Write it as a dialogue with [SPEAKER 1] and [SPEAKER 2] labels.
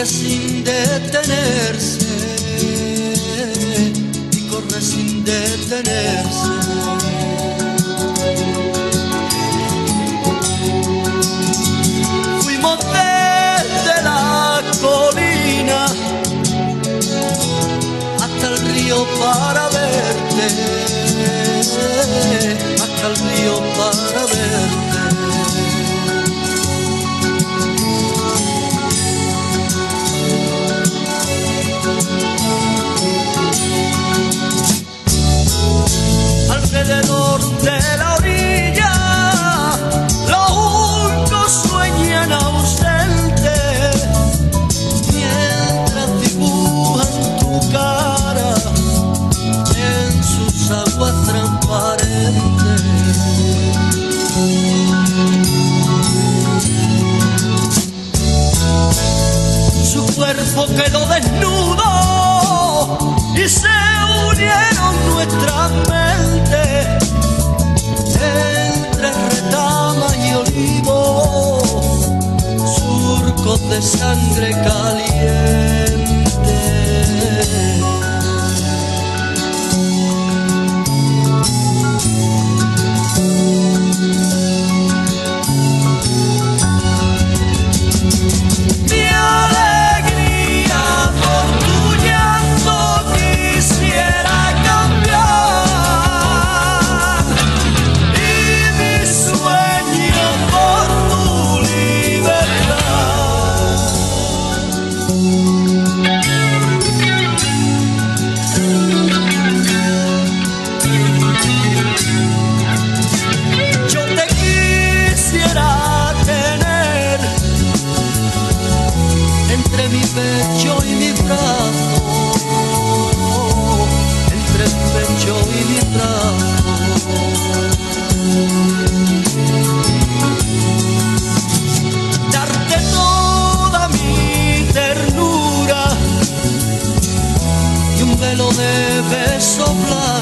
[SPEAKER 1] corre sin detenerse, y corre sin detenerse. Fuimos desde la colina hasta el río para verte, hasta el río para verte. Alrededor de la orilla los juncos sueñan ausentes, mientras dibujan tu cara en sus aguas transparentes. Su cuerpo quedó desnudo y se unieron nuestras mentes entre retamas y olivos, surcos de sangre caliente. Entre mi pecho y mi brazo, entre el pecho y mi brazo. Darte toda mi ternura y un velo de beso blanco